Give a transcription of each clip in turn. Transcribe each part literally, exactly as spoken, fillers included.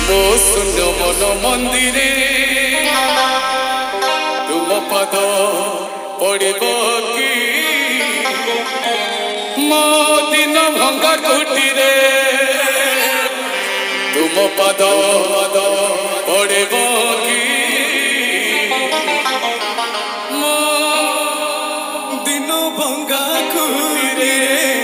ମୋ ଶୂନ୍ୟ ମନ ମନ୍ଦିରେ ତୁମ ପାଦ ପଡ଼ିବ କି ମୋ ଦିନ ଭଙ୍ଗା କୁଟିରେ ତୁମ ପାଦ ପଡ଼ିବ କି ମୋ ଦିନ ଭଙ୍ଗା କୁଟିରେ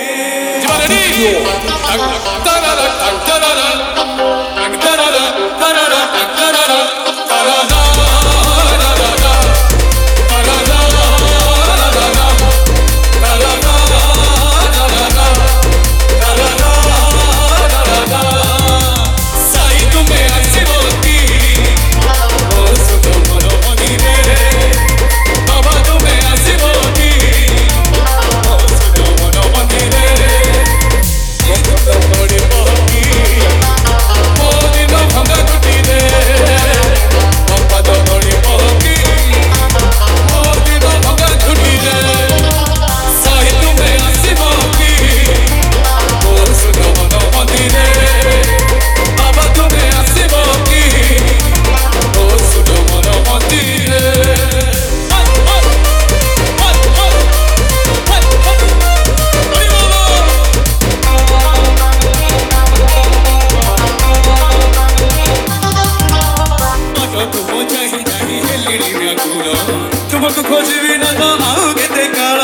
तुमको खोजबी ना तो आओ केते काल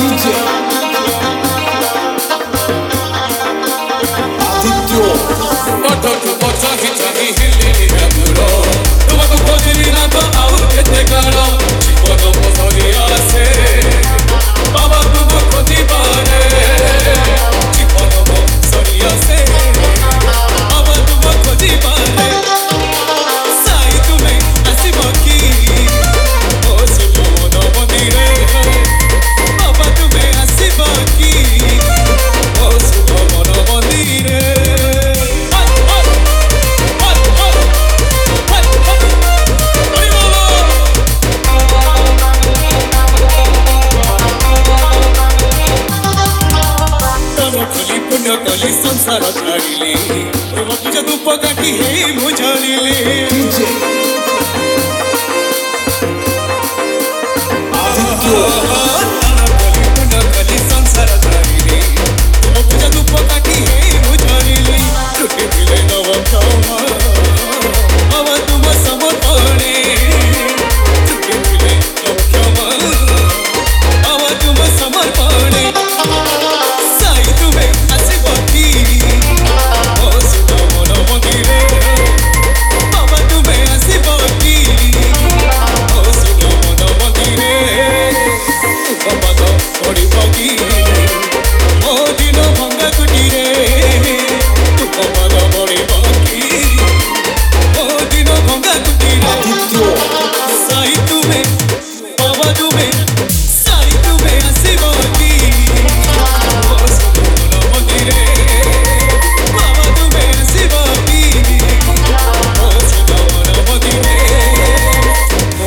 तुमको खोजबी ना तो आओ केते काल जीवन पसरी आसे बाबा तुम खोजी पारे जीवन पसरी आसे बाबा तुम खोजी पारे साई तुम्हें आसिब की कली संसार छाड़िले पूजा धूप काटी हे मुझाड़िले कली संसार छाड़िले पूजा धूप काटी हे मुझाड़िले छुट्टी दिले नव क्षमा अब तुम समर्पणे छुट्टी दिले नव क्षमा अब तुम समर्पणे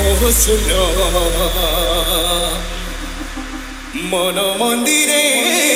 मन मंदिरे